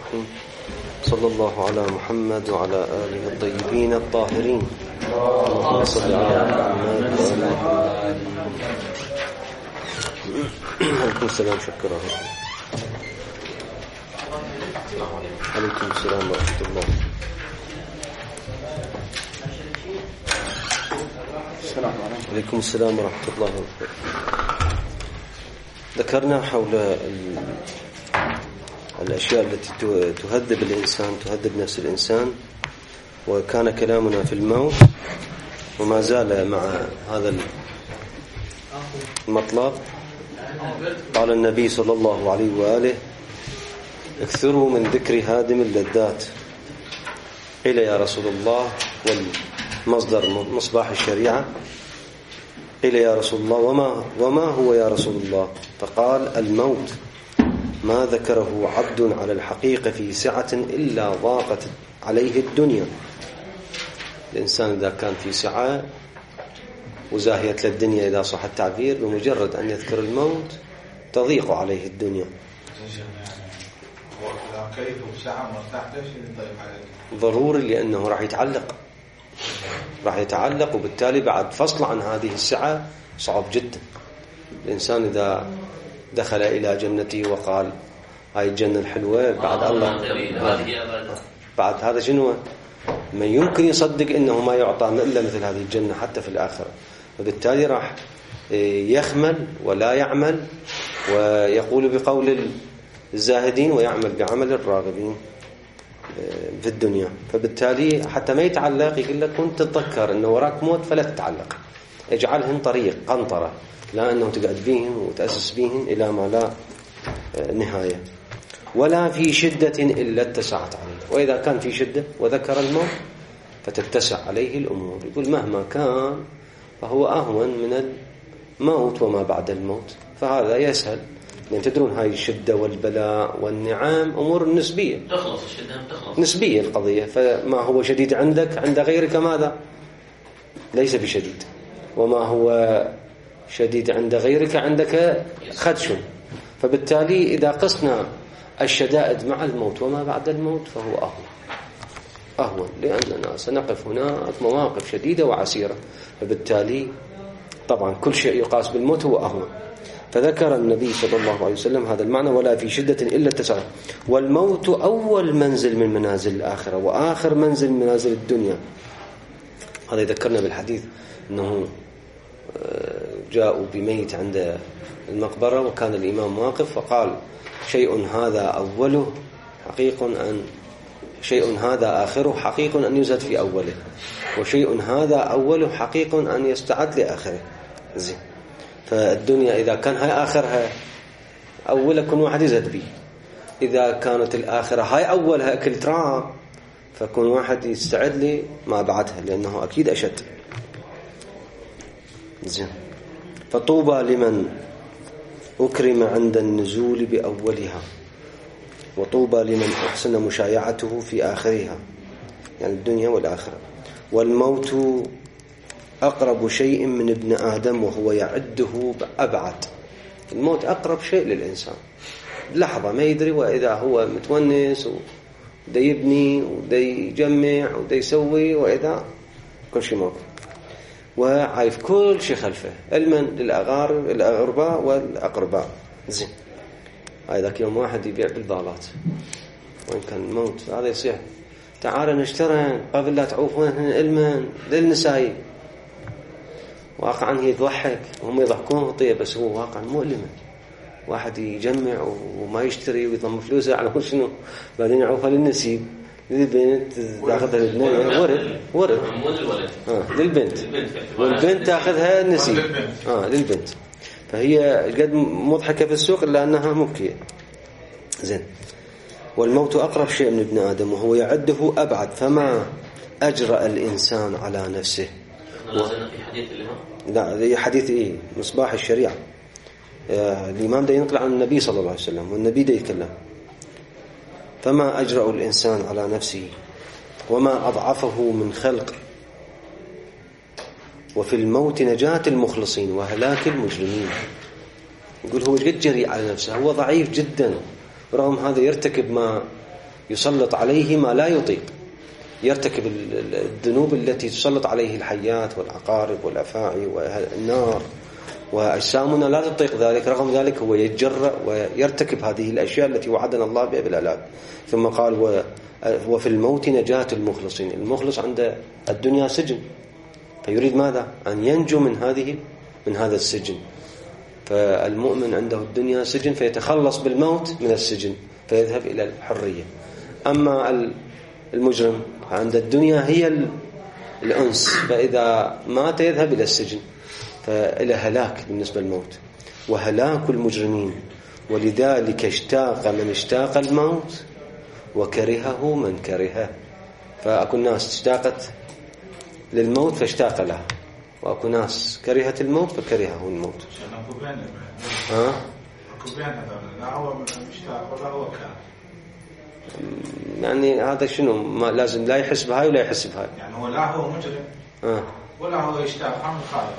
صلى الله على محمد وعلى آله الطيبين الطاهرين. اللهم صل على محمد وعلى عليكم السلام. شكرا. عليكم السلام ورحمة الله. عليكم السلام ورحمة الله وبركاته. ذكرنا حول الأشياء التي تهذب الإنسان، تهذب نفس الإنسان، وكان كلامنا في الموت، وما زال مع هذا المطلب. قال النبي صلى الله عليه وآله: اكثروا من ذكر هادم اللذات. قيل يا رسول الله، والمصدر مصباح الشريعة، قيل يا رسول الله وما هو يا رسول الله؟ فقال: الموت، ما ذكره عبد على الحقيقة في سعة إلا ضاقت عليه الدنيا. الإنسان إذا كان في سعة وزاهيت للدنيا إذا صح التعبير، بمجرد أن يذكر الموت تضيق عليه الدنيا. ضروري، لأنه راح يتعلق، وبالتالي بعد فصل عن هذه السعة صعب جدا. الإنسان إذا دخل إلى جنته وقال هاي الجنة الحلوة بعد الله، بعد هذا شنو؟ من يمكن يصدق إنه ما يعطى إلا مثل هذه الجنة حتى في الآخرة. وبالتالي راح يخمل ولا يعمل، ويقول بقول الزاهدين ويعمل بعمل الراغبين في الدنيا. فبالتالي حتى ما يتعلق، يقول لك كنت تتذكر إنه وراك موت فلا تتعلق، اجعلهم طريق قنطرة، لا أنه تقعد بيهم وتأسس بيهم إلى ما لا نهاية. ولا في شدة إلا اتسعت عليه. وإذا كان في شدة وذكر الموت فتتسع عليه الأمور. يقول مهما كان فهو أهون من الموت وما بعد الموت، فهذا يسهل. لأن تدرون هاي الشدة والبلاء والنعام أمور نسبية، تخلص الشدة تخلص، نسبية القضية. فما هو شديد عندك عند غيرك ماذا؟ ليس بشديد. وما هو شديد عند غيرك عندك خدش. فبالتالي إذا قسنا الشدائد مع الموت وما بعد الموت فهو أهون، لأننا سنقف هناك مواقف شديدة وعسيرة. فبالتالي طبعا كل شيء يقاس بالموت هو أهون. فذكر النبي صلى الله عليه وسلم هذا المعنى: ولا في شدة إلا اتسعت. والموت أول منزل من منازل الآخرة، وآخر منزل من منازل الدنيا. هذا يذكرنا بالحديث أنه جاءوا بميت عند المقبرة، وكان الإمام واقف فقال: شيء هذا أوله شيء هذا آخره حقيق أن يزاد في أوله، وشيء هذا أوله حقيق أن يستعد لآخره. زين. فالدنيا إذا كان هاي آخرها، أولا كن واحد يزاد بيه. إذا كانت الآخرة هاي أولها أكل تراب، فكون واحد يستعد لي ما بعدها، لأنه أكيد أشد. زين. فطوبى لمن أكرم عند النزول بأولها، وطوبى لمن أحسن مشايعته في آخرها، يعني الدنيا والآخرة. والموت أقرب شيء من ابن آدم وهو يعده أبعد. الموت أقرب شيء للإنسان، لحظة ما يدري، وإذا هو متونس وده يبني وده يجمع وده يسوي، وإذا كل شيء موجود وعايف كل شيء خلفه، علما للأغرباء والأقرباء. زين. ذاك يوم واحد يبيع بالبالات، وإن كان الموت هذا يصيح: تعال نشتري قبل لا تعوفون علما للنسائي. واقعا هي تضحك وهم يضحكون، طيب بس هو واقعا مؤلم. واحد يجمع وما يشتري ويضم فلوسه على شنو، بعدين يعوفها للنسيب، للبنت تاخذها للبنت، ورد للبنت، والبنت تاخذها النسيب للبنت. فهي قد مضحكة في السوق إلا أنها مبكية. زين. والموت أقرب شيء من ابن آدم وهو يعده أبعد، فما أجرأ الإنسان على نفسه. في حديث الإمام؟ لا، حديث مصباح الشريعة. الإمام ده ينقل عن النبي صلى الله عليه وسلم، والنبي ده يتكلم: فما أجرأ الإنسان على نفسه وما أضعفه من خلق، وفي الموت نجاة المخلصين وهلاك المجرمين. يقول هو قد جريء على نفسه، هو ضعيف جدا، ورغم هذا يرتكب ما يسلط عليه ما لا يطيق، يرتكب الذنوب التي تسلط عليه الحيات والعقارب والأفاعي والنار، وأجسامنا لا تطيق ذلك، رغم ذلك هو يتجرأ ويرتكب هذه الأشياء التي وعدنا الله بها بالهلاك. ثم قال وفي الموت نجاة المخلصين. المخلص عند الدنيا سجن، فيريد ماذا؟ أن ينجو من هذا السجن. فالمؤمن عنده الدنيا سجن فيتخلص بالموت من السجن فيذهب إلى الحرية. أما المجرم عند الدنيا هي الأنس، فإذا مات يذهب إلى السجن، فإلى هلاك بالنسبة للموت وهلاك المجرمين. ولذلك اشتاق من اشتاق الموت وكرهه من كرهه. فأكو ناس اشتاقت للموت فاشتاق له، وأكو ناس كرهت الموت فكرهه الموت. لا هو مشتاق ولا هو كان، يعني هذا شنو؟ ما لازم لا يحس بهاي ولا يحس بهاي. يعني هو لا هو مجرم ولا هو يشتاق، هم خالف.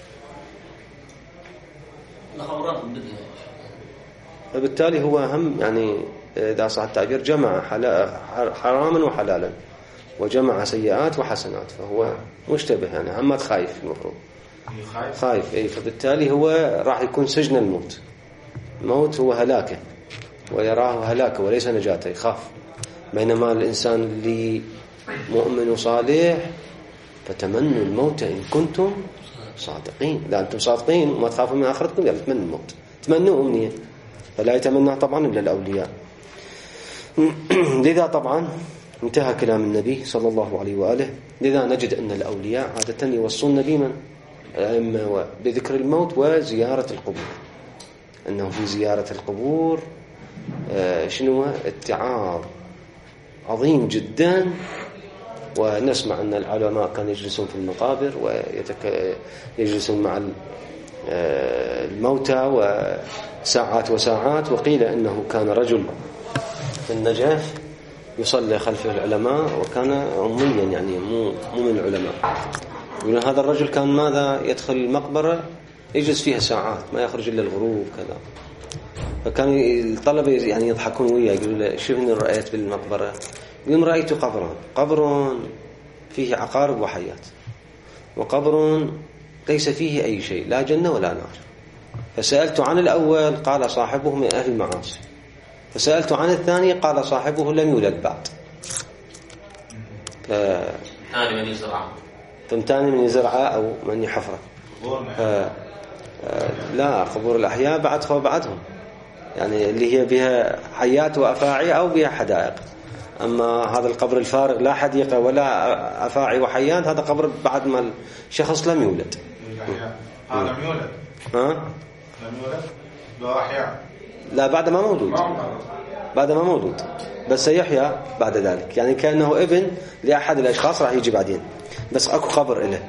فبالتالي هو هم يعني إذا صح التعبير جمع حراما وحلالا، وجمع سيئات وحسنات، فهو مشتبه يعني هم خايف. المفروض خايف أي. فبالتالي هو راح يكون سجن الموت هو هلاكه، ويراه هلاكه وليس نجاته، يخاف. بينما الإنسان اللي مؤمن وصالح فتمنوا الموت إن كنتم صادقين. لا أنتم صادقين وما تخافوا من آخرتكم يلا تمنوا الموت، تمنوا أمنية، فلا يتمنى طبعا إلا الأولياء. لذا طبعا انتهى كلام النبي صلى الله عليه وآله. لذا نجد أن الأولياء عادة يوصون النبي إما بذكر الموت وزيارة القبور، أنه في زيارة القبور شنو اتعاظ عظيم جدا. ونسمع أن العلماء كانوا يجلسون في المقابر ويجلسون مع الموتى وساعات وساعات. وقيل أنه كان رجل في النجف يصلي خلفه العلماء وكان أميا، يعني مو من العلماء. يقولون هذا الرجل كان ماذا يدخل المقبرة يجلس فيها ساعات ما يخرج إلا الغروب كذا. فكان الطلبة يعني يضحكون وياه، يقولوا له شو هنا رأيت بالمقبرة؟ يقول رأيت قبر فيه عقارب وحيات، وقبر ليس فيه أي شيء لا جنة ولا نار. فسألت عن الأول قال صاحبه من أهل المعاصي، فسألت عن الثاني قال صاحبه لم يولد بعد. ثاني من يزرعه أو من يحفره. لا، قبور الأحياء بعدهم، يعني اللي هي بها حيات وأفاعي أو بها حدائق. أما هذا القبر الفارغ لا حديقة ولا أفاعي وحيات، هذا قبر بعد ما الشخص لم يولد. لم يولد. لم يولد لا أحياء. لا، بعد ما موجود بس سيحيا بعد ذلك، يعني كأنه ابن لأحد الأشخاص راح يجي بعدين، بس أكو قبر إله.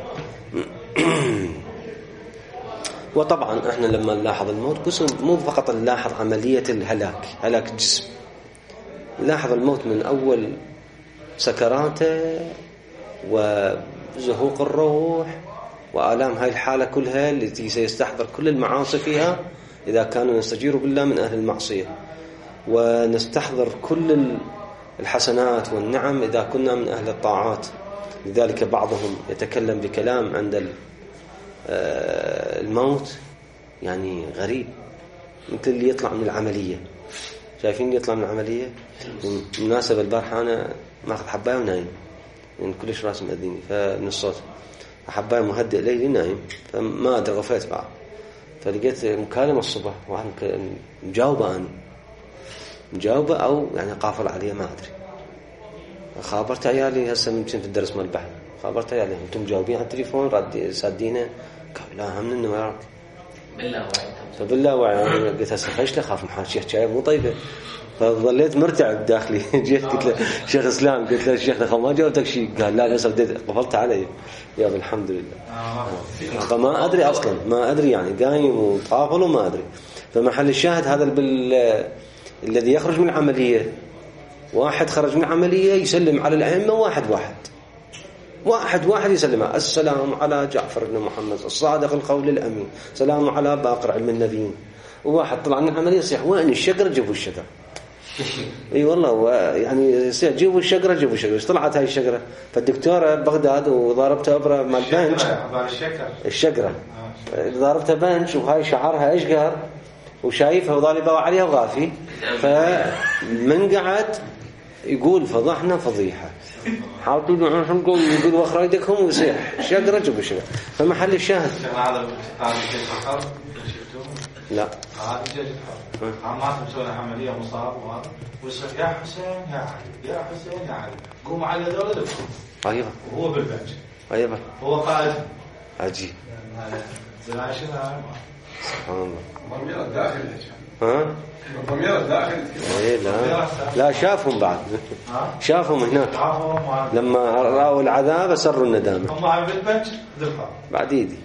وطبعا احنا لما نلاحظ الموت بس مو فقط نلاحظ عملية هلاك الجسم، نلاحظ الموت من أول سكراته وزهوق الروح وآلام هاي الحالة كلها التي سيستحضر كل المعاصي فيها إذا كانوا نستجير بالله من أهل المعصية، ونستحضر كل الحسنات والنعم إذا كنا من أهل الطاعات. لذلك بعضهم يتكلم بكلام عند الموت يعني غريب، مثل اللي يطلع من العملية. شايفين اللي يطلع من العملية؟ بالمناسبة البارحة أنا ماخذ حباية ونايم، يعني كلش راسي مأذيني فمن الصوت، حباية مهدئ ليلي نايم، فما أدري غفيت بعض، فلقيت مكالمة الصبح واحد مجاوبة أو يعني قافل عليه ما أدري. خابرت عيالي هسه من كنت الدرس مال البحث، خابرت عيالي أنتم مجاوبين على التليفون سادينه؟ قال لا هم إنه وراك بالله وعي. قلت هسه خيش لخاف محل شيخ شايب مو طيبة، فظليت مرتعب داخلي. جيت قلت له شيخ اسلام، قلت له الشيخ ما جاوبتك شيء؟ قال لا بس قفلت علي. يا الحمد لله. فما ادري اصلا، ما ادري يعني قايم وطافل وما ادري. فمحل الشاهد هذا الذي يخرج من العمليه، واحد خرج من العمليه يسلم على الائمه واحد يسلم السلام على جعفر بن محمد الصادق القول الامين، سلام على باقر علم النبيين. وواحد طلع من العمليه يصيح وين الشجر؟ جيبوا الشجر. اي والله يعني جيبوا الشجره طلعت هاي الشجره. فالدكتوره ببغداد وضربتها ابره مال بنش الشجره ضربتها بنش وهاي شعرها اشقر وشايفها وضالبه عليها وغافي. فمن قعد يقول فضحنا فضيحه حاولوا يقولوا اخر ايدكم ويصيح شجره جيبوا شجره. فمحل الشاهد لا ما مسوي عمليه مصاب وهذا ويصيح يا حسين يا علي يا حسين يا علي قوموا على دول ايوه وهو بالبنش ايوه هو قائد عجيب زلاشنا سبحان الله ضمير الداخل ها ضمير الداخل اي لا شافهم بعد شافهم هناك لما راوا العذاب اسروا الندامه هم على البنش ذبحوا بعد ايدي.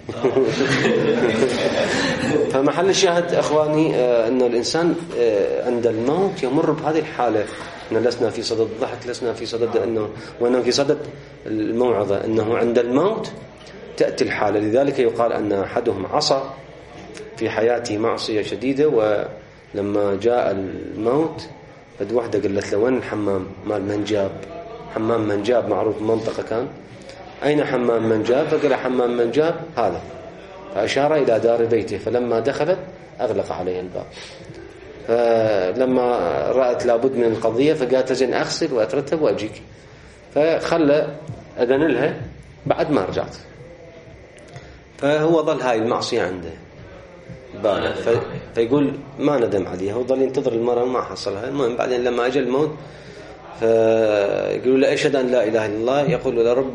فمحل الشاهد اخواني ان الانسان عند الموت يمر بهذه الحاله ان لسنا في صدد الضحك لسنا في صدد وانه في صدد الموعظه انه عند الموت تاتي الحاله. لذلك يقال ان احدهم عصى في حياته معصيه شديده ولما جاء الموت فد وحده قالت له وين الحمام مال منجاب حمام منجاب معروف بمنطقه كان أين حمام منجاب فقال حمام منجاب هذا فأشار إلى دار بيته. فلما دخلت أغلق عليه الباب. فلما رأت لابد من القضية فقالت لجن أغسل وأترتب وأجيك. فخلى أذن لها بعد ما رجعت. فهو ظل هاي المعصية عنده فيقول ما ندم عليها وظل ينتظر المرأة وما حصلها. المهم بعدين لما أجى الموت فيقولوا له أشهد أن لا إله إلا الله يقول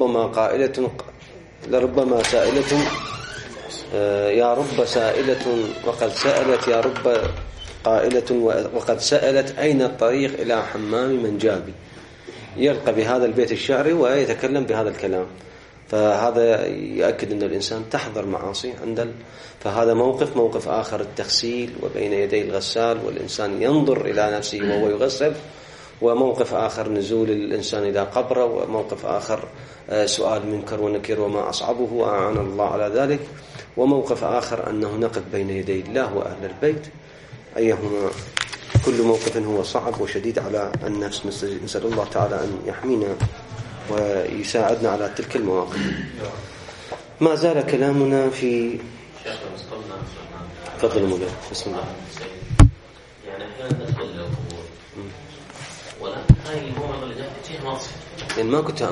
لربما سائلة يا رب سائلة وقد سألت يا رب قائلة وقد سألت أين الطريق إلى حمام منجابي. يلقى بهذا البيت الشعري ويتكلم بهذا الكلام. فهذا يؤكد أن الإنسان تحضر معاصي فهذا موقف آخر التغسيل وبين يدي الغسال والإنسان ينظر إلى نفسه وهو يغسل. وموقف آخر نزول الإنسان إلى قبره. وموقف آخر سؤال منكر ونكير وما أصعبه وأعان الله على ذلك. وموقف آخر أنه نقف بين يدي الله وأهل البيت. أيهما كل موقف هو صعب وشديد على النفس. نسأل الله تعالى أن يحمينا ويساعدنا على تلك المواقف. ما زال كلامنا في فضل المولى. بسم الله. يعني أحيانا ندخل القبور ولا هاي الموعظة اللي جاءت فيها معصية يعني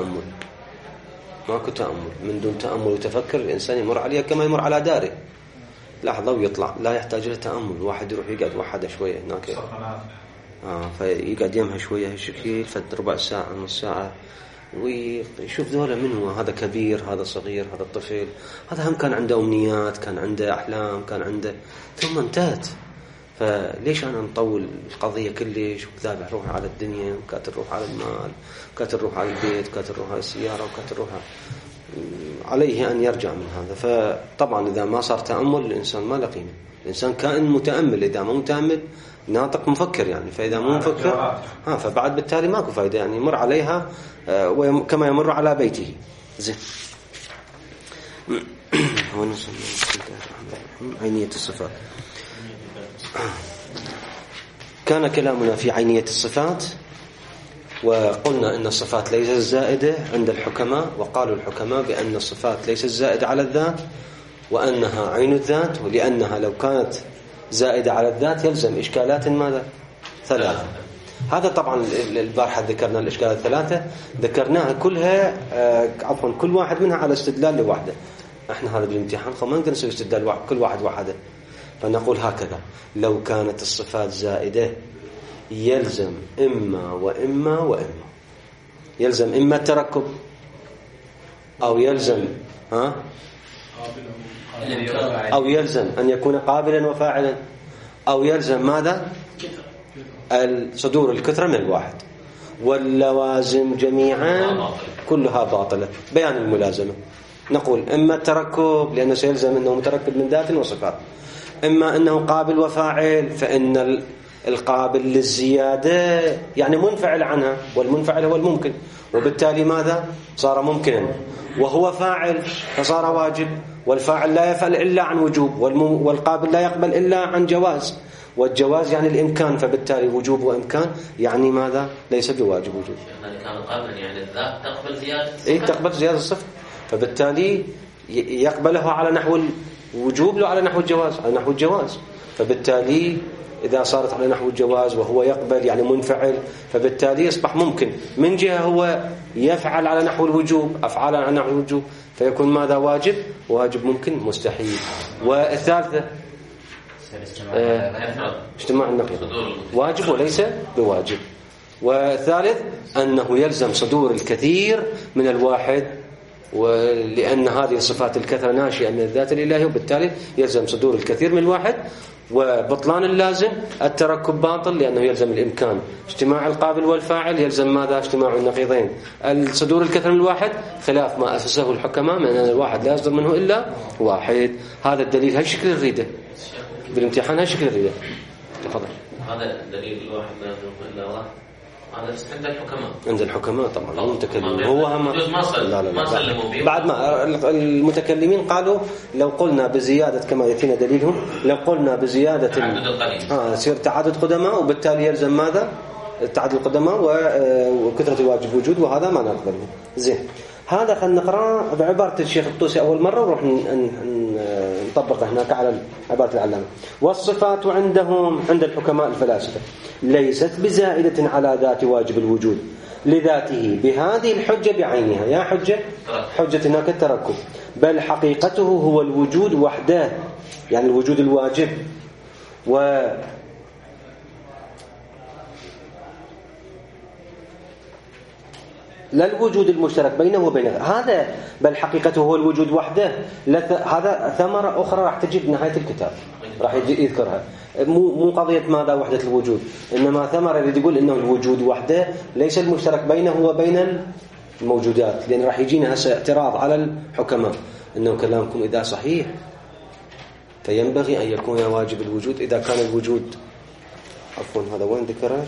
ماكو تأمل من دون تأمل وتفكر الإنسان يمر عليها كما يمر على داره لحظة ويطلع لا يحتاج له تأمل. واحد يروح يقعد وحده شوية هناك فيقعد يمها شوية هالشكل فد ربع ساعة نص ساعة ويشوف ذولا منه هذا كبير هذا صغير هذا الطفل هذا هم كان عنده أمنيات كان عنده أحلام كان عنده ثم انتهت. فليش أنا نطول القضية كلش وكذا روح على الدنيا وكات نروح على المال وكات نروح على البيت وكات نروح على السيارة وكات نروح عليه أن يرجع من هذا. فطبعا إذا ما صار تأمل الإنسان ما لقينا. الإنسان كائن متأمل إذا ما متأمل ناطق مفكر يعني. فإذا مو مفكر فبعد بالتالي ماكو فايدة يعني يمر عليها كما يمر على بيته. زين. عينية الصفات. كان كلامنا في عينية الصفات وقلنا أن الصفات ليست زائدة عند الحكماء. وقالوا الحكماء بأن الصفات ليست زائدة على الذات وأنها عين الذات. ولأنها لو كانت زائدة على الذات يلزم إشكالات ماذا؟ ثلاثة. هذا طبعا البارحة ذكرنا الإشكالات الثلاثة ذكرناها كلها كل واحد منها على استدلال لوحده. احنا هذا بالامتحان فما نقدر نسوي استدلال كل واحد وحده. فنقول هكذا لو كانت الصفات زائدة يلزم إما وإما وإما. يلزم إما التركب أو يلزم أو يلزم أن يكون قابلا وفاعلا أو يلزم ماذا؟ الصدور الكثرة من الواحد. واللوازم جميعا كلها باطلة. بيان الملازمة نقول إما التركب لأنه سيلزم أنه متركب من ذات وصفات. إما أنه قابل وفاعل فإن القابل للزيادة يعني منفعل عنها والمنفعل هو الممكن وبالتالي ماذا؟ صار ممكنا. وهو فاعل فصار واجب. والفاعل لا يفعل إلا عن وجوب والقابل لا يقبل إلا عن جواز. والجواز يعني الإمكان، فبالتالي وجوب وإمكان يعني ماذا؟ ليس بواجب وجوب. يعني كان قبلا يعني الذات تقبل زيادة الصفة. إيه تقبل زيادة الصفة، فبالتالي يقبلها على نحو الوجوب لو على نحو الجواز، على نحو الجواز. فبالتالي إذا صارت على نحو الجواز وهو يقبل يعني منفعل، فبالتالي يصبح ممكن. من جهة هو يفعل على نحو الوجوب، أفعال على نحو الوجوب، فيكون ماذا؟ واجب، واجب ممكن مستحيل. والثالثة اجتماع النقيض، واجب وليس بواجب. والثالث أنه يلزم صدور الكثير من الواحد، ولأن هذه الصفات الكثرة ناشئة من الذات الإلهية، وبالتالي يلزم صدور الكثير من الواحد. وبطلان اللازم التركب باطل لأنه يلزم الإمكان. اجتماع القابل والفاعل يلزم ماذا؟ اجتماع النقيضين. الصدور الكثرة من الواحد خلاف ما أسسه الحكماء من أن الواحد لا يصدر منه إلا واحد. هذا الدليل هالشكل الريدة بالامتحان، هالشكل الريدة. تفضل. هذا دليل الواحد لا يصدر إلا واحد، هذا عند الحكماء. عند الحكماء طبعا المتكلمين هو هم ما سلموا به. بعد ما المتكلمين قالوا لو قلنا بزيادة كما يأتينا دليلهم، لو قلنا بزيادة يصير تعدد قدماء، وبالتالي يلزم ماذا؟ تعدد القدماء وكثرة الواجب وجود، وهذا ما نقبله. زين، هذا خلينا نقرأ بعبارة الشيخ الطوسي أول مرة ونروح نطبقه هناك على عبارة العلامة. والصفات عندهم عند الحكماء الفلاسفة ليست بزائدة على ذات واجب الوجود لذاته بهذه الحجة بعينها. يا حجة هناك التركب، بل حقيقته هو الوجود وحده، يعني الوجود الواجب. لا الوجود المشترك بينه وبين هذا، بل حقيقته هو الوجود وحده. هذا ثمرة أخرى راح تجي بنهاية الكتاب، راح يذكرها. مو قضية ماذا وحدة الوجود، إنما ثمرة اللي يقول إنه الوجود وحده ليس المشترك بينه وبين الموجودات. لأن راح يجينا هسه اعتراض على الحكماء إنه كلامكم إذا صحيح فينبغي أن يكون واجب الوجود إذا كان الوجود عفوا هذا وين ذكره؟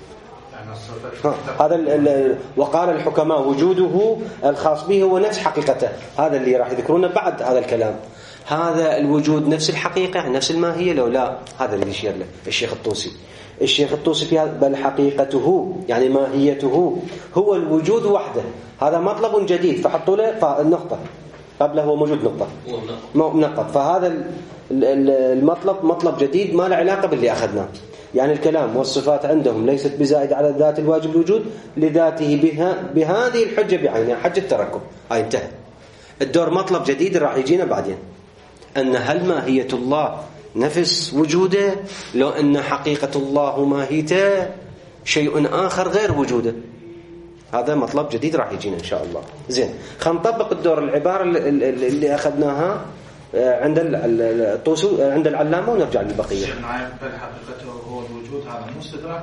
هذا وقال الحكماء وجوده الخاص به هو نفس حقيقته. هذا اللي راح يذكرونه بعد هذا الكلام. هذا الوجود نفس الحقيقة نفس الماهية لو لا؟ هذا اللي يشير له الشيخ الطوسي في هذا. بل حقيقته يعني ماهيته هو الوجود وحده. هذا مطلب جديد فحطوا له النقطة قبله، هو موجود نقطة منقط. فهذا المطلب مطلب جديد ما له علاقة باللي أخذناه. يعني الكلام والصفات عندهم ليست بزائد على الذات الواجب الوجود لذاته بهذه الحجة بعينها، حجة التركب. انتهى الدور. مطلب جديد راح يجينا بعدين، أن هل ماهية الله نفس وجوده لو أن حقيقة الله وماهيته شيء آخر غير وجوده؟ هذا مطلب جديد راح يجينا إن شاء الله. زين، خلينا نطبق الدور العبارة اللي أخذناها عند الطوسي عند العلامة ونرجع للبقية. بل حقيقته هو الوجود، هذا مو استدراك؟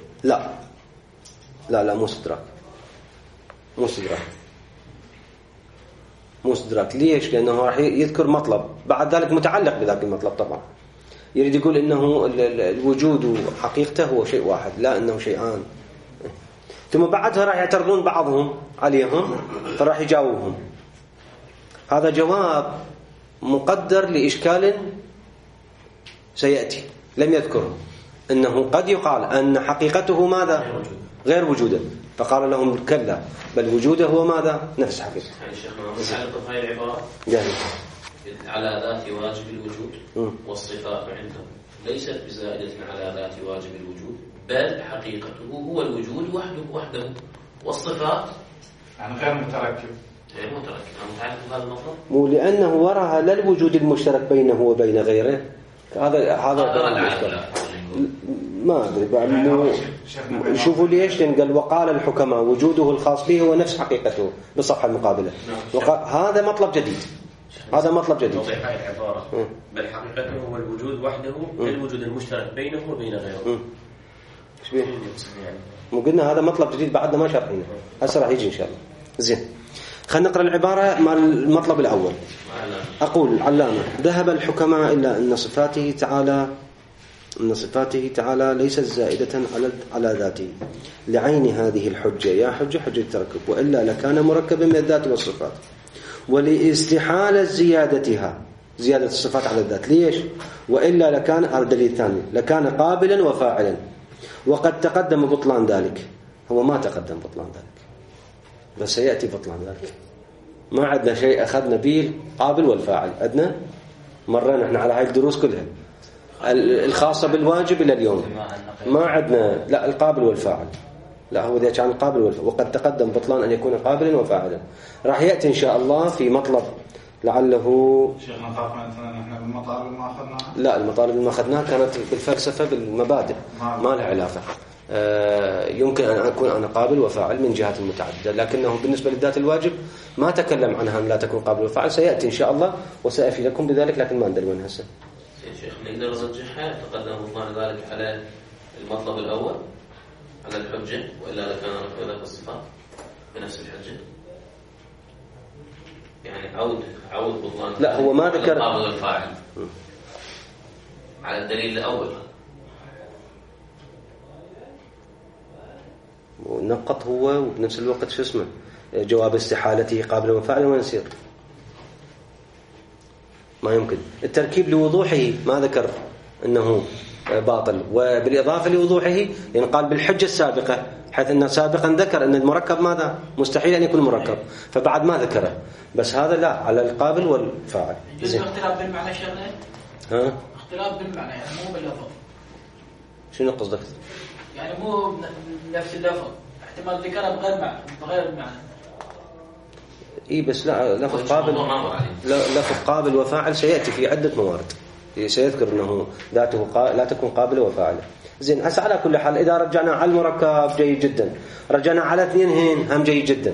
لا مو استدراك. ليش؟ لأنه راح يذكر مطلب بعد ذلك متعلق بذاك المطلب. طبعا يريد يقول إنه الوجود وحقيقته هو شيء واحد، لا إنه شيئان. ثم بعدها راح يعترضون بعضهم عليهم فراح يجاوبهم. هذا جواب مقدر لإشكال سيأتي لم يذكره، أنه قد يقال أن حقيقته ماذا؟ غير وجوده. فقال لهم كلا، بل وجوده هو ماذا؟ نفس حقيقته. نتعلق بهذه العبارة جاهز على ذات واجب الوجود. والصفات عندهم ليست بزائدة على ذات واجب الوجود، بل حقيقته هو الوجود وحده. والصفات يعني غير متركب. متعلق بهذا المطلب مو لأنه وراها لا الوجود المشترك بينه وبين غيره. هذا ما أدري بعد. شوفوا ليش قال وقال الحكماء وجوده الخاص به هو نفس حقيقته بالصفحة المقابلة. هذا مطلب جديد. توضيح هذه العبارة بل حقيقته هو الوجود وحده الوجود المشترك بينه وبين غيره. ايش بيه؟ مو قلنا هذا مطلب جديد بعدنا ما شرحينه، هسه راح يجي إن شاء الله. زين، خلينا نقرأ العبارة مع المطلب الأول. أقول العلامة ذهب الحكماء إلا أن صفاته تعالى ليست زائدة على ذاته لعين هذه الحجة. يا حجة التركب، وإلا لكان مركبا من الذات والصفات. ولاستحالة زيادتها زيادة الصفات على الذات. ليش؟ وإلا لكان، هذا الدليل الثاني، لكان قابلا وفاعلا، وقد تقدم بطلان ذلك. هو ما تقدم بطلان ذلك، بس سيأتي بطلان ذلك. ما عندنا شيء أخذنا به القابل والفاعل، عندنا مرينا احنا على هاي الدروس كلها الخاصة بالواجب إلى اليوم. ما عندنا لا القابل والفاعل، لا هو ذا كان القابل والفاعل، وقد تقدم بطلان أن يكون قابلا وفاعلا. راح يأتي إن شاء الله في مطلب لعله. شيخنا خاف مثلا احنا بالمطالب ما أخذناها. لا المطالب اللي ما أخذناها كانت بالفلسفة بالمبادئ، ما لها علاقة. يمكن أن أكون أنا قابل وفاعل من جهات متعددة، لكنه بالنسبة للذات الواجب ما تكلم عنها أن لا تكون قابل وفاعل. سيأتي إن شاء الله وسأفيدكم بذلك، لكن ما ندري وين هسه. شيخ نقدر نرجحها تقدم بطلان ذلك على المطلب الأول على الحجة، وإلا لكان رفع الصفات بنفس الحجة، يعني عود بطلان. لا هو ما ذكر القابل والفاعل على الدليل الأول، ونقط هو وبنفس الوقت شو اسمه جواب استحالته قابل وفاعل، وين يصير؟ ما يمكن. التركيب لوضوحه ما ذكر أنه باطل، وبالإضافة لوضوحه يعني قال بالحجة السابقة، حيث أنه سابقا ذكر أن المركب ماذا مستحيل أن يكون مركب، فبعد ما ذكره، بس هذا لا على القابل والفاعل. زين. اختلاف بالمعنى شغله. ها؟ اختلاف بالمعنى يعني مو باللفظ. شنو قصدك؟ يعني مو نفس اللفظ، احتمال ذكرها بغير المعنى. اي بس لا لفظ قابل، لفظ قابل وفاعل سيأتي في عدة موارد، سيذكر أنه ذاته لا تكون قابلة وفاعلة. زين. هسه على كل حال إذا رجعنا على المركب جيد جدا، رجعنا على اثنين هم جيد جدا.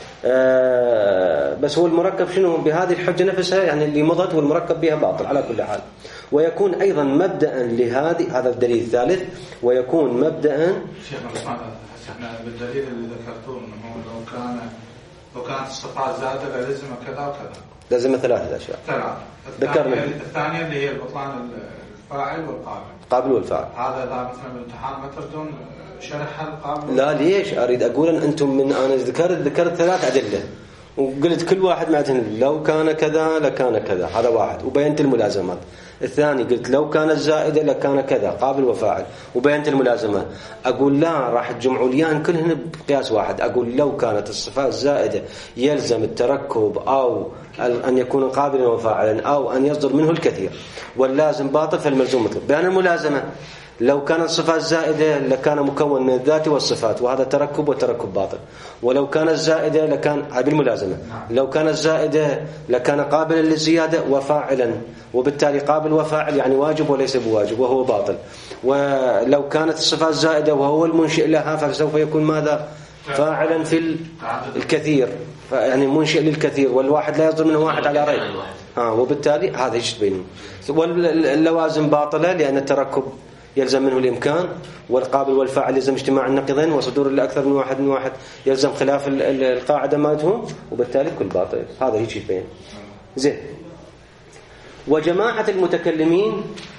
بس هو المركب شنو بهذه الحجة نفسها يعني اللي مضت والمركب بها باطل على كل حال. ويكون أيضا مبدأ لهذه، هذا الدليل الثالث، ويكون مبدأ. شيخنا احنا بالدليل اللي ذكرتوه انه لو كانت الصفات زائدة لازم كذا وكذا، لازم ثلاثة أشياء. ذكرنا الثانية اللي هي البطلان الفاعل والقابل. قابل والفاعل. هذا إذا مثلا بالامتحان ما تردون شرح القابل. لا ليش؟ أريد أقول أن أنتم من أنا ذكرت ثلاث أدلة، وقلت كل واحد معتن لو كان كذا لكان كذا، هذا واحد، وبينت الملازمات. الثاني قلت لو كانت زائدة لكان كذا قابل وفاعل، وبينت الملازمة. أقول لا راح تجمعوا ليان كلهن بقياس واحد. أقول لو كانت الصفات زائدة يلزم التركب أو أن يكون قابلا وفاعلا أو أن يصدر منه الكثير، واللازم باطل فالملزوم مطلق. بيان الملازمة لو كانت الصفات زائدة لكان مكون من الذات والصفات، وهذا تركب وتركب باطل. ولو كانت زائدة لكان بالملازمة، لو كانت زائدة لكان قابلا للزيادة وفاعلا، وبالتالي قابل وفاعل يعني واجب وليس بواجب وهو باطل. ولو كانت الصفات زائدة وهو المنشئ لها فسوف يكون ماذا؟ فاعلا في الكثير، يعني منشئ للكثير، والواحد لا يصدر منه واحد على رأي. وبالتالي هذا يشت بينهم. واللوازم باطلة لأن التركب يلزم منه الإمكان، والقابل والفاعل يلزم اجتماع النقيضين، وصدور الأكثر من واحد يلزم خلاف القاعدة مالتهم، وبالتالي كل باطل. هذا هيك بين. زين. وجماعة المتكلمين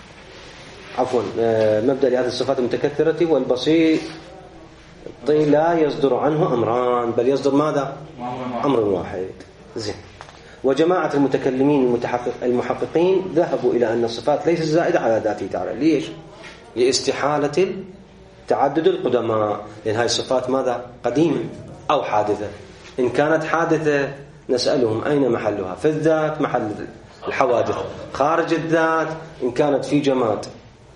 مبدأ لهذه الصفات المتكثرة والبسيط لا يصدر عنه أمران، بل يصدر ماذا؟ أمر واحد. زين. وجماعة المتكلمين المحققين ذهبوا إلى أن الصفات ليست زائدة على ذاته تعالى. ليش؟ لاستحالة تعدد القدماء، لأن هذه الصفات ماذا؟ قديمة أو حادثة. إن كانت حادثة نسألهم أين محلها؟ في الذات محل الحوادث، خارج الذات إن كانت في جماد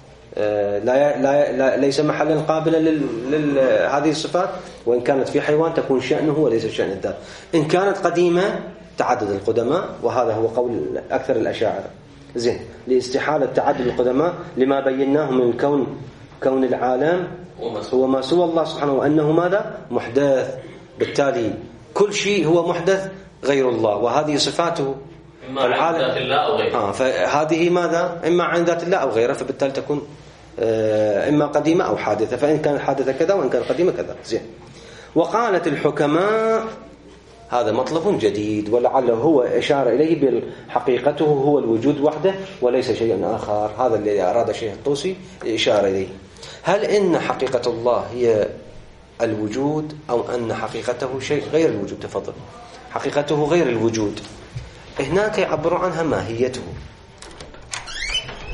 ليس محلا قابلا لهذه الصفات، وإن كانت في حيوان تكون شأنه وليس شأن الذات. إن كانت قديمة تعدد القدماء، وهذا هو قول أكثر الأشاعرة. زين. لاستحالة تعدد القدماء لما بيناه من كون العالم هو ما سوى الله سبحانه، وأنه ماذا؟ محدث. بالتالي كل شيء هو محدث غير الله، وهذه صفاته إما عن ذات الله أو غيره. فهذه ماذا؟ إما عن ذات الله أو غيره، فبالتالي تكون إما قديمة أو حادثة، فإن كانت حادثة كذا وإن كانت قديمة كذا. زين. وقالت الحكماء، هذا مطلب جديد ولعله هو إشارة إليه بحقيقته هو الوجود وحده وليس شيء آخر. هذا اللي أراد الشيخ الطوسي إشارة إليه. هل إن حقيقة الله هي الوجود أو أن حقيقته شيء غير الوجود؟ تفضل. حقيقته غير الوجود، هناك يعبر عنها ماهيته.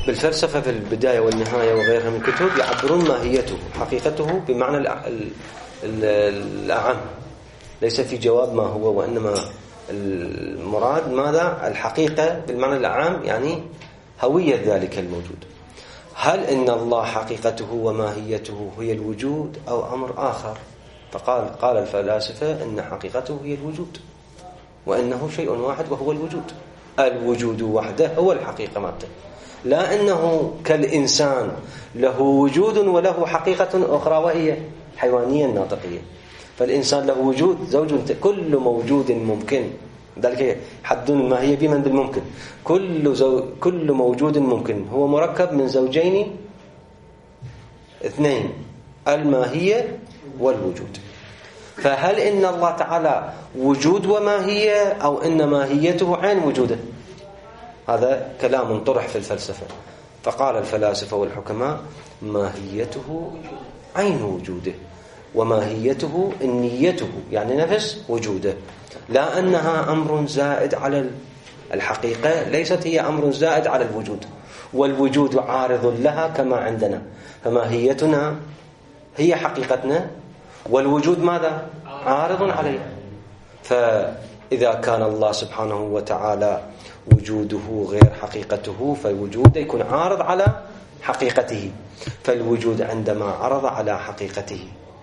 بالفلسفة في البداية والنهاية وغيرها من الكتب يعبرون ماهيته حقيقته بمعنى الأعم، ليس في جواب ما هو، وإنما المراد ماذا؟ الحقيقة بالمعنى الأعم، يعني هوية ذلك الموجود. هل إن الله حقيقته وماهيته هي الوجود أو أمر آخر؟ قال الفلاسفة إن حقيقته هي الوجود، وإنه شيء واحد وهو الوجود. الوجود وحده هو الحقيقة مالته، لا إنه كالإنسان له وجود وله حقيقة أخرى وهي حيوانية ناطقية. فالإنسان له وجود زوج، كل موجود ممكن، ذلك حدون الماهية بمن بالممكن. كل موجود ممكن هو مركب من زوجين اثنين، الماهية والوجود. فهل إن الله تعالى وجود وماهية أو إن ماهيته عين وجوده؟ هذا كلام طرح في الفلسفة. فقال الفلاسفة والحكماء ماهيته عين وجوده، وماهيته نيته، يعني نفس وجوده، لا أنها أمر زائد على الحقيقة، ليست هي أمر زائد على الوجود، والوجود عارض لها كما عندنا. فماهيتنا هي حقيقتنا، والوجود ماذا؟ عارض عليها. فإذا كان الله سبحانه وتعالى وجوده غير حقيقته، فالوجود يكون عارض على حقيقته. فالوجود عندما عرض على حقيقته،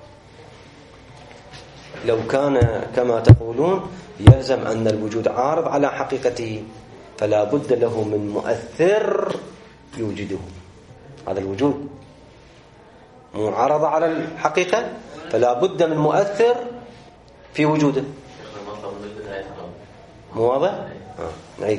لو كان كما تقولون يلزم أن الوجود عارض على حقيقته، فلا بد له من مؤثر يوجده. هذا الوجود معارض على الحقيقة، فلا بد من مؤثر في وجوده. مواضح؟ نعيد.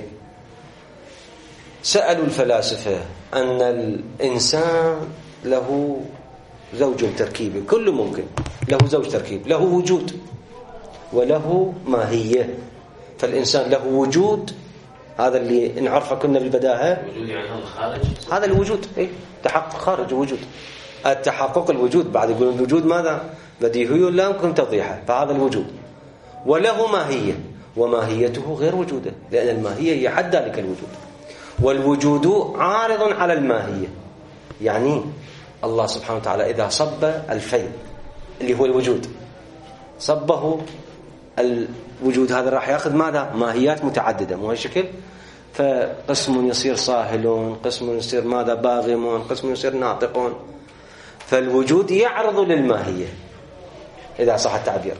سألوا الفلاسفة أن الإنسان له زوج تركيبي، كل ممكن، له زوج تركيب، له وجود وله ماهية. فالإنسان له وجود، هذا اللي نعرفه كنا بالبداهة، وجود يعني الخارج، هذا الوجود، تحقق خارج وجود. التحقق الوجود، بعد يقول الوجود ماذا؟ بديهي لا يمكن توضيحه، فهذا الوجود. وله ماهية، وماهيته غير وجوده، لأن الماهية هي حد ذلك الوجود، والوجود عارض على الماهية. يعني الله سبحانه وتعالى إذا صب الفيض اللي هو الوجود، صبه الوجود، هذا راح يأخذ ماذا؟ ماهيات متعددة، مو هالشكل. فقسم يصير صاهل، قسم يصير ماذا؟ باغم، قسم يصير ناطق. فالوجود يعرض للماهية إذا صح التعبير.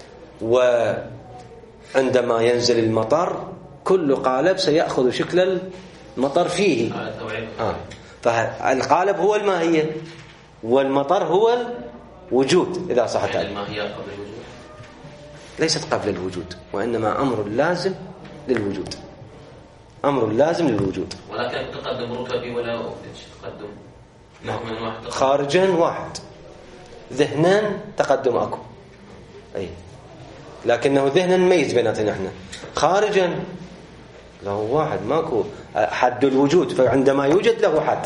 وعندما ينزل المطر كل قالب سيأخذ شكل المطر فيه. فالقالب هو الماهية، والمطر هو الوجود إذا صح التعبير. الماهية قبل الوجود؟ ليست قبل الوجود، وإنما أمر لازم للوجود، أمر لازم للوجود. ولكن تقدم ركبي ولا تقدم من واحد، خارجا واحد، ذهنا تقدم أكو، أي، لكنه ذهنا ميز بيناتنا احنا. خارجا له واحد، ماكو حد الوجود، فعندما يوجد له حد.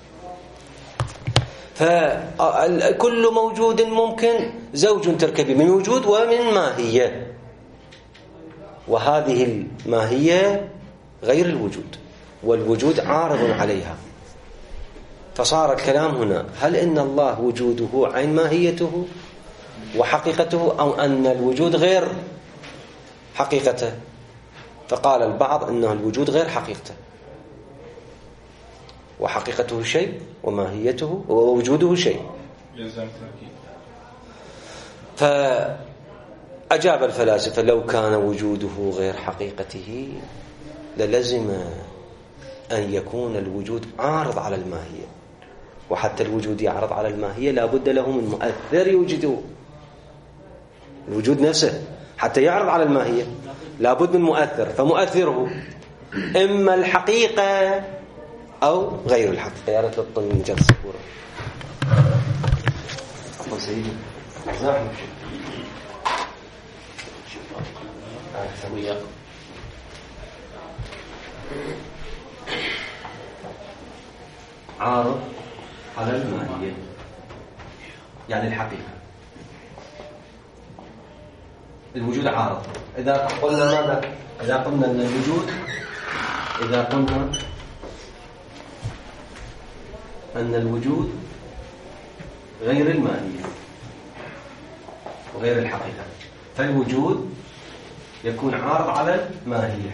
فكل موجود ممكن زوج تركيبي من وجود ومن ماهية، وهذه الماهية غير الوجود، والوجود عارض عليها. فصار الكلام هنا، هل إن الله وجوده عين ماهيته وحقيقته، أو أن الوجود غير حقيقته؟ فقال البعض إنه الوجود غير حقيقته، وحقيقته شيء وماهيته ووجوده شيء. فأجاب الفلاسفة لو كان وجوده غير حقيقته للزم أن يكون الوجود عارض على الماهية، وحتى الوجود يعرض على الماهية لا بد له من مؤثر يوجده. الوجود نفسه حتى يعرض على الماهية لا بد من مؤثر، فمؤثره إما الحقيقة أو غير الحقيقة. يا ريت تطلع من جلسة صبورة. أفضل سيدي زاحم وياك. عارض على الماهية يعني الحقيقة. الوجود عارض. إذا قلنا ماذا؟ إذا قلنا أن الوجود، إذا قلنا أن الوجود غير الماهية وغير الحقيقة، فالوجود يكون عارض على الماهية.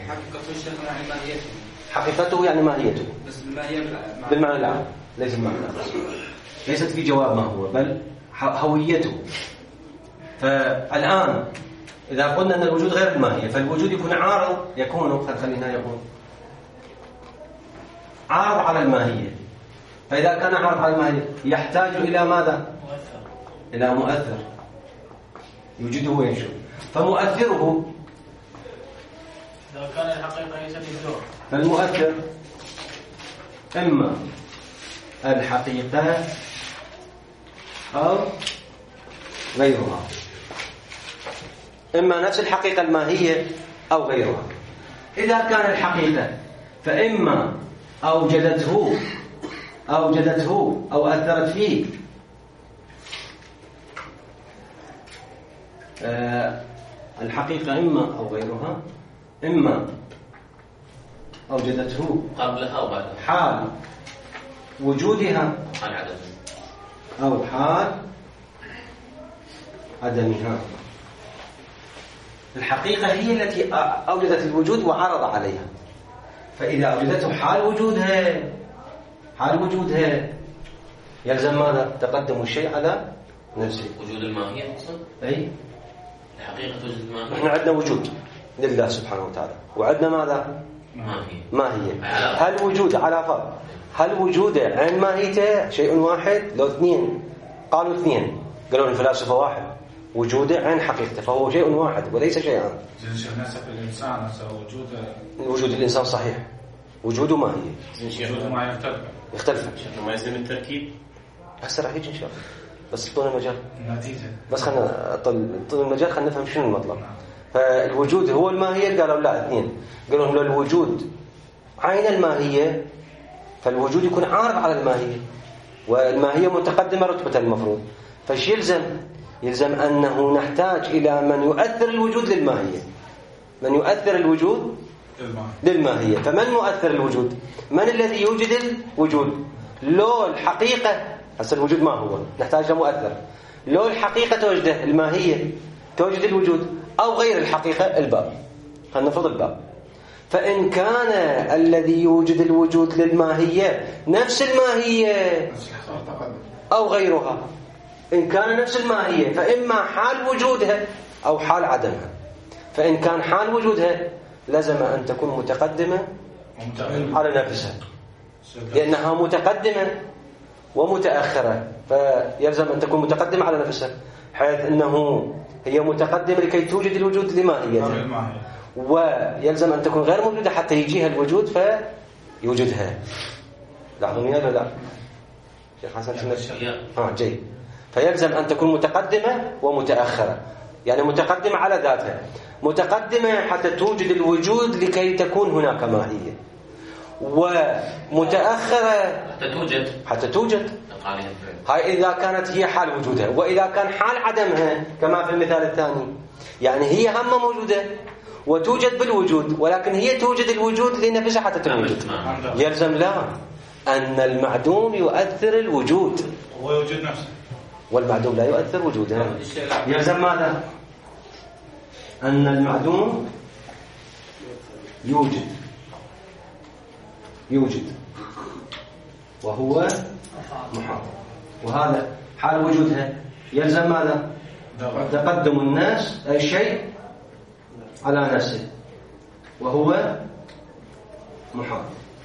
حقيقته يعني ماهيته، بس الماهية بالمعنى العام، ليس بالمعنى الخاص، ليست في جواب ما هو، بل هويته. فالآن إذا قلنا أن الوجود غير الماهية، فالوجود يكون عارض، خلينا يكون عارض على الماهية. فإذا كان عارض على الماهية يحتاج إلى ماذا؟ إلى مؤثر يوجده وينشئ. فمؤثره إذا كان الحقيقة ليست الدور، فالمؤثر إما الحقيقة أو غيرها، إما نفس الحقيقة الماهية أو غيرها. إذا كان الحقيقة فإما أوجدته أو أثرت فيه الحقيقة إما أو غيرها، إما أوجدته قبلها أو بعدها، حال وجودها عن عدم، أو حال عدمها. الحقيقة هي التي أوجدت الوجود وعرض عليها، فإذا أوجدته حال وجودها يلزم ماذا؟ تقدم الشيء على نفسه. وجود الماهية أصلا؟ أي الحقيقة وجود الماهية. نحن عندنا وجود لله سبحانه وتعالى، وعندنا ماذا؟ ماهية. هل وجود على فرض، هل وجوده عن ماهيته شيء واحد؟ لو اثنين قالوا اثنين، قالوا الفلاسفة واحد، وجوده عن حقيقته، فهو شيء واحد وليس شيئان. الإنسان وجود الإنسان صحيح، وجوده ماهية، وجوده ما يختلف. ما يلزم التركيب. هسه راح يجي إن شاء الله، بس طول المجال، النتيجة. بس خلنا طول المجال خلنا نفهم شنو المطلب. فالوجود هو الماهية، قالوا لا اثنين، قالوا لهم لو الوجود عين الماهية فالوجود يكون عارض على الماهية، والماهية متقدمة رتبة المفروض. فايش يلزم أنه نحتاج إلى من يؤثر الوجود للماهية، من يؤثر الوجود للماهية. فمن مؤثر الوجود؟ من الذي يوجد الوجود؟ لو الحقيقة، هسه الوجود ما هو، نحتاج لمؤثر. لو الحقيقة توجده الماهية توجد الوجود، أو غير الحقيقة الباب، خلينا نفرض الباب. فإن كان الذي يوجد الوجود للماهية نفس الماهية أو غيرها، إن كان نفس الماهية فإما حال وجودها أو حال عدمها. فإن كان حال وجودها لازم أن تكون متقدمة على نفسها، لأنها متقدمة ومتأخرة، فيلزم أن تكون متقدمة على نفسها، حيث أنه هي متقدمة لكي توجد الوجود لماهيتها، ويلزم أن تكون غير موجودة حتى يجيها الوجود فيوجدها. لاحظوني ولا لا؟ شيخ حسن شنو؟ جيد. فيلزم أن تكون متقدمة ومتأخرة، يعني متقدمة على ذاتها، متقدمة حتى توجد الوجود لكي تكون هناك ماهية، ومتأخرة حتى توجد. هاي إذا كانت هي حال وجودها، وإذا كان حال عدمها كما في المثال الثاني، يعني هي هم موجودة وتوجد بالوجود، ولكن هي توجد الوجود لنفسها حتى توجد. يلزم لا أن المعدوم يؤثر الوجود، هو يوجد نفسه، والمعدوم لا يؤثر وجوده. يلزم ماذا؟ أن المعدوم يوجد وهو محاط، وهذا حال وجودها. يلزم ماذا؟ تقدم الناس أي شيء على نفسه وهو محاط.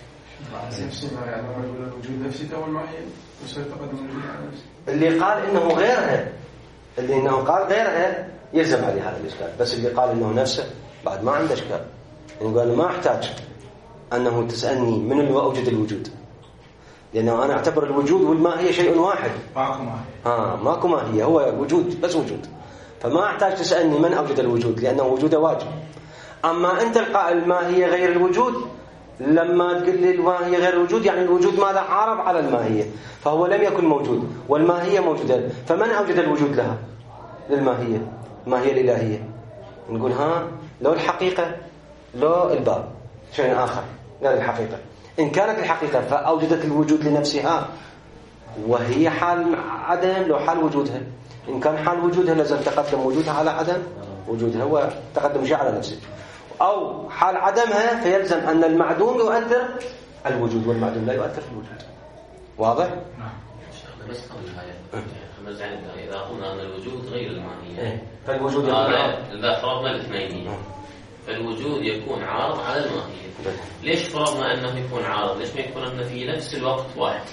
الوجود نفسه أول معين وصير تقدم الوجود على نفسه. اللي قال إنه غيرها، اللي إنه قال غيرها يلزم عليه هذا الإشكال، بس اللي قال إنه نفسه بعد ما عنده إشكال. يعني قال ما أحتاج أنه تسألني من اللي أوجد الوجود، لأنه أنا أعتبر الوجود والماهية شيء واحد. ماكو ماهية، هو وجود بس وجود، فما أحتاج تسألني من أوجد الوجود لأنه وجوده واجب. أما أنت القائل الماهية غير الوجود، لما تقول لي الماهية غير الوجود يعني الوجود ماذا؟ عارض على الماهية، فهو لم يكن موجود والماهية موجودة، فمن أوجد الوجود لها؟ للماهية، الماهية الإلهية. نقول لو الحقيقة لو الباب شيء آخر غير الحقيقة. إن كانت الحقيقة فأوجدت الوجود لنفسها وهي حال عدم لو حال وجودها. إن كان حال وجودها لازم تقدم وجودها على عدم وجودها وتقدم شيء على نفسه، أو حال عدمها فيلزم أن المعدوم يؤثر الوجود والمعدوم لا يؤثر في الوجود. واضح؟ بس قبل الآية إذا قلنا أن الوجود غير الماهية فالوجود يكون إذا فرضنا الاثنين فالوجود يكون عارض على الماهية. ليش فرضنا أنه يكون عارض؟ ليش ما يكون أنه في نفس الوقت واحد؟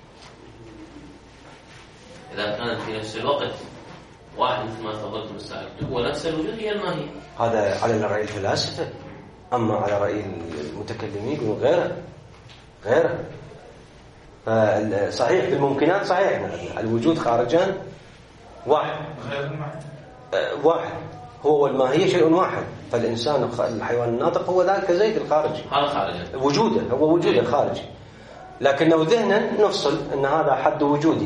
إذا كان في نفس الوقت واحد مثل ما تفضلتم السائل هو نفس الوجود هي الماهية. هذا على رأي الفلاسفة، أما على رأي المتكلمين يقولون غيره. صحيح في الممكنات صحيح الوجود خارجان واحد هو والماهية شيء واحد. فالإنسان الحيوان الناطق هو ذلك زيد الخارجي، وجوده هو وجوده الخارجي، لكنه ذهنا نفصل أن هذا حد وجوده.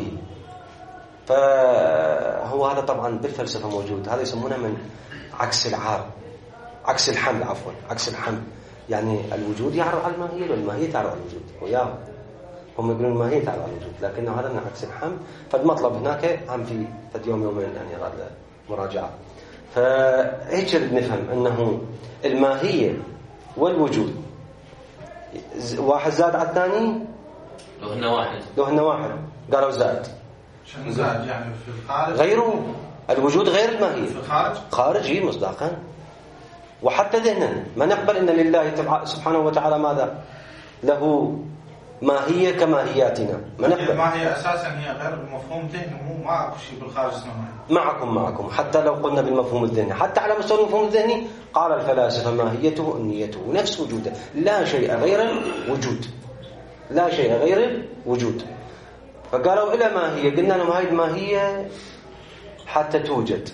فهو هذا طبعا بالفلسفة موجود. هذا يسمونه من عكس العارض، عكس الحمل، عفوا عكس الحمل. يعني الوجود يعرض على الماهية والماهية تعرض على الوجود. وياهم هم يقولون الماهية تعرض على الوجود، لكنه هذا من عكس الحمل. فالمطلب هناك عم في يومين يعني هذا مراجعة. فهيك نفهم أنه الماهية والوجود واحد زاد على الثاني لو هن واحد قالوا زاد. شنو زاد يعني في الخارج غيره الوجود غير الماهية في الخارج خارجي مصداقا. وحتى ذهنا ما نقبل أن لله سبحانه وتعالى ماذا له ماهية كماهياتنا. ما نقبل. الماهية أساسا هي غير المفهوم الذهني، مو ما أكو شيء بالخارج اسمه ماهية. معكم حتى لو قلنا بالمفهوم الذهني، حتى على مستوى المفهوم الذهني قال الفلاسفة ماهيته أنيته نفس وجوده، لا شيء غير الوجود، لا شيء غير الوجود. فقالوا إلى ماهية، قلنا لهم هاي الماهية حتى توجد،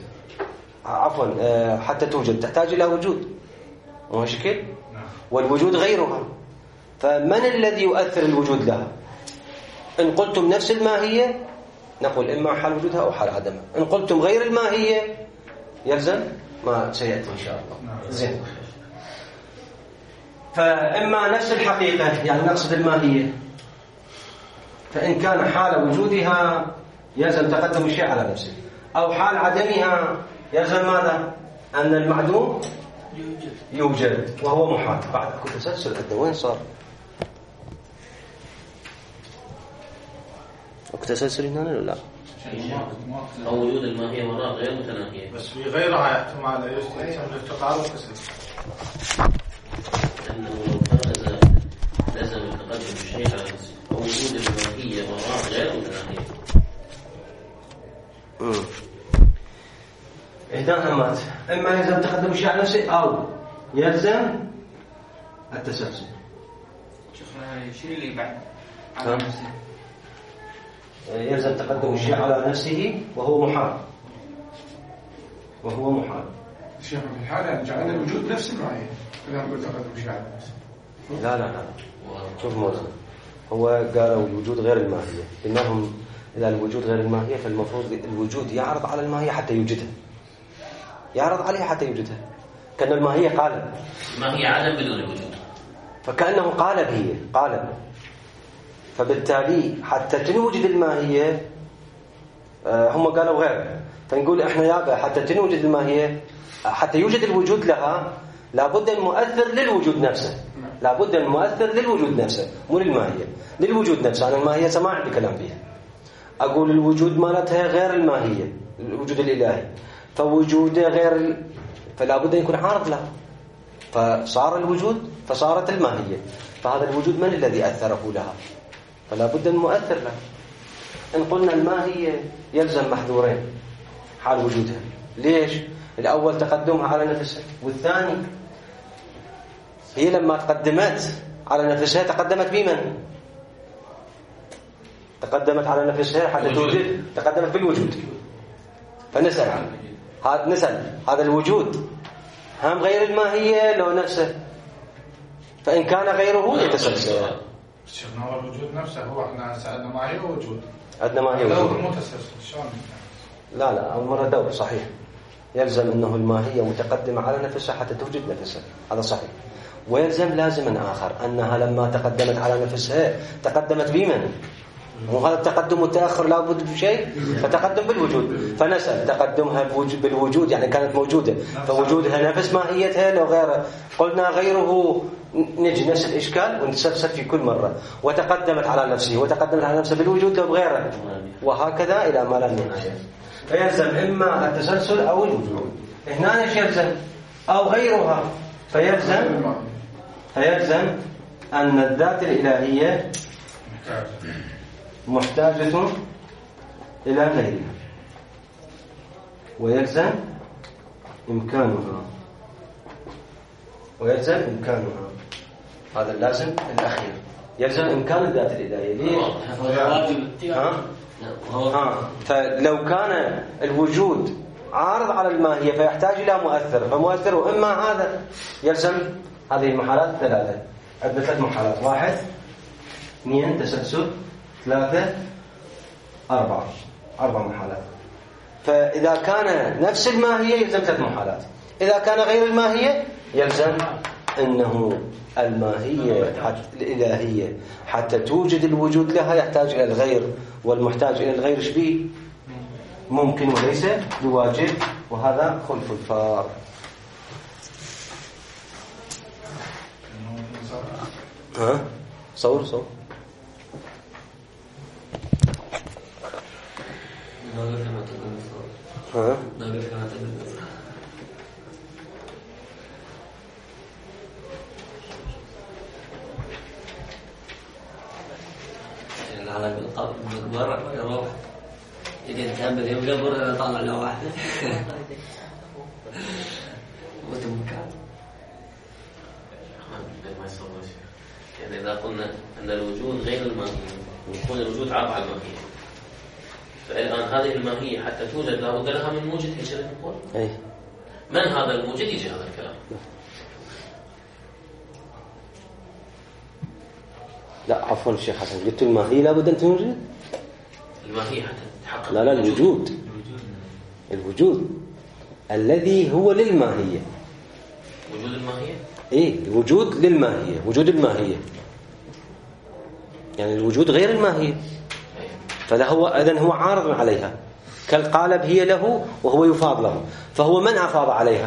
حتى توجد تحتاج إلى وجود، مو شكل؟ والوجود غيرها. فمن الذي يؤثر الوجود لها؟ إن قلتم نفس الماهية نقول إما حال وجودها أو حال عدمها. إن قلتم غير الماهية يلزم ما سيأتي إن شاء الله. زين. فإما نفس الحقيقة يعني نقصد الماهية، فإن كان حال وجودها يلزم تقدم الشيء على نفسه، أو حال عدمها يلزم ماذا؟ أن المعدوم يوجد وهو محال. بعد كل تسلسل عندنا وين صار؟ تسلسل هنا ولا لا؟ أو وجود الماهية مرات غير متناهية، بس في غيرها احتمال يسمى التقارب تسلسل. لأنه لو كان لازم تقدم الشيء على نفسه. أو وجود الماهية مرات غير متناهية. إحداها مات، إما يلزم تقدم الشيء على نفسه أو يلزم التسلسل. شوفنا شيء اللي بعد على نفسه. يلزم تقدم الشيء على نفسه وهو محال. شيخ في الحالة يعني جعلنا الوجود نفس الماهية. إذا نقول تقدم الشيء على نفسه. لا شوف موزن، هو قالوا الوجود غير الماهية. إنهم إذا الوجود غير الماهية فالمفروض الوجود يعرض على الماهية حتى يوجدها، يعرض عليها حتى يوجدها. كأن الماهية قالب، الماهية عدم بدون الوجود، فكأنه قالب، هي قالب. فبالتالي حتى تنوجد الماهية هم قالوا غير. فنقول إحنا يابا حتى تنوجد الماهية، حتى يوجد الوجود لها لابد المؤثر للوجود نفسه، لابد المؤثر للوجود نفسه مو للماهية، للوجود نفسه. أنا الماهية ما عندي كلام فيها، أقول الوجود مالتها غير الماهية، الوجود الإلهي، فوجوده غير، فلا بد أن يكون عارض له، فصار الوجود فصارت الماهية. فهذا الوجود من الذي أثره لها؟ فلا بد المؤثر له. إن قلنا الماهية يلزم محذورين حال وجودها. ليش؟ الأول تقدمها على نفسها، والثاني هي لما تقدمت على نفسها تقدمت بمن؟ تقدمت على نفسها حتى توجد، تقدمت بالوجود. فنسأل هذا الوجود هم غير الماهية لو نفسه؟ فإن كان غيره يتسلسل. شفنا هو الوجود نفسه، هو احنا سألنا ماهية ووجود، عندنا ماهية ووجود متسلسل. شلون؟ لا أول مرة دور صحيح. يلزم أنه الماهية متقدمة على نفسها حتى توجد نفسها، هذا صحيح. ويلزم لازما آخر أنها لما تقدمت على نفسها تقدمت بمن؟ وهذا التقدم والتأخر لا بد بشيء، فتقدم بالوجود. فنسأل تقدمها بالوجود يعني كانت موجودة، فوجودها نفس ماهيتها لو غيره قلنا غيره نجي نفس الإشكال ونتسلسل في كل مرة. وتقدمت على نفسه وتقدمت على نفسه بالوجود لو غيره، وهكذا إلى ما لا نهاية. فيلزم إما التسلسل أو الوجود. هنا ايش يلزم؟ أو غيرها. فيلزم أن الذات الإلهية محتاجة إلى غيرها، ويلزم إمكانها. هذا اللازم الأخير، يلزم إمكان الذات الإلهية. ليه؟ فلو كان الوجود عارض على الماهية فيحتاج إلى مؤثر، فمؤثره إما هذا يلزم هذه المحالات ثلاثة. عندنا 3 محالات: 1 2 تسلسل، 3 4 محالات. فإذا كان نفس الماهية يلزم 3 محالات. إذا كان غير الماهية يلزم أنه الماهية الإلهية حتى توجد الوجود لها يحتاج إلى الغير، والمحتاج إلى الغير شبيه ممكن وليس بواجب، وهذا خلف الفار. صور على بالقبر يروح يجي كامل يوم قبر طالع له واحد وتمكن ما يصورش. يعني إذا قلنا أن الوجود غير الماهية ويكون الوجود عارض على الماهية، فالآن هذه الماهية حتى توجد لابد لها من موجد. هيك نقول من هذا الموجد؟ يجي هذا الكلام. لا عفوا الشيخ حسن، قلت الماهية لابد أن توجد. الماهية حتى تحقق. لا الوجود الذي هو للماهية. وجود الماهية؟ الوجود للماهية، وجود الماهية يعني الوجود غير الماهية. إذن هو عارض عليها، كالقالب هي له وهو يفاض له، فهو من أفاض عليها.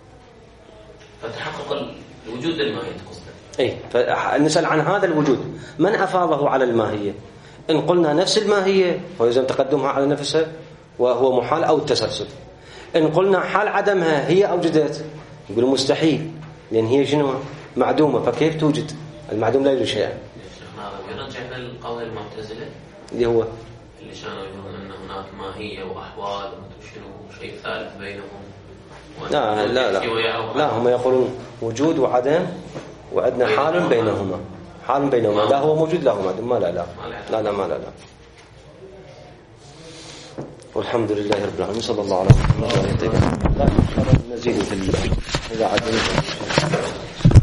فتحقق الوجود للماهية قصدك. فنسأل عن هذا الوجود من أفاضه على الماهية. إن قلنا نفس الماهية فيلزم تقدمها على نفسها وهو محال أو التسلسل. إن قلنا حال عدمها هي أوجدت، يقول مستحيل، لأن هي شنو؟ معدومة، فكيف توجد؟ المعدوم لا يوجد شيئا. يرجعنا للقول المعتزلة اللي هو اللي كانوا يقولون أن هناك ماهية وأحوال وشنو شيء ثالث بينهم. لا هم يقولون وجود وعدم وعندنا حال بينهما. لا هو موجود له معدوم. ما لا. والحمد لله رب العالمين. صلى الله عليه وسلم. لا نزيد في إذا عدم